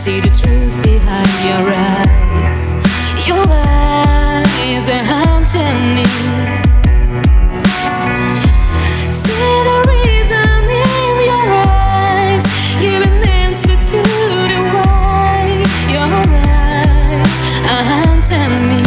see the truth behind your eyes. Your eyes are haunting me. See the reason in your eyes, giving answer to the why. Your eyes are haunting me.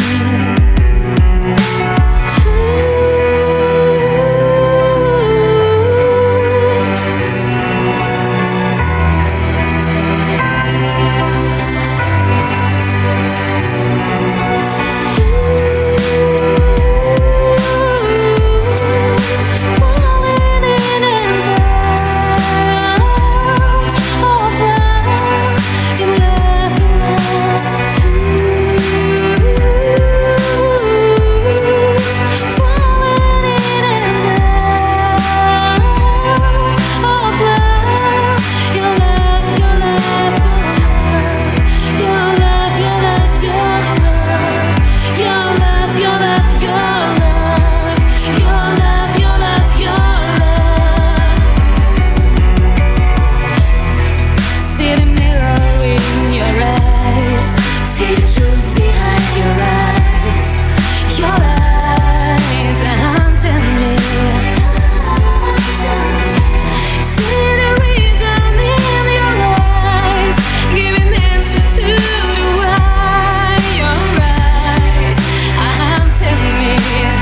See the truth behind your eyes. Your eyes are haunting me. See the reason in your eyes, giving answer to the why. Your eyes are haunting me.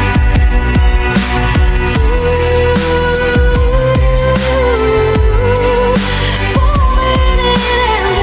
Falling in and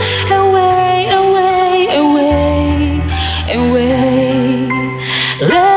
away.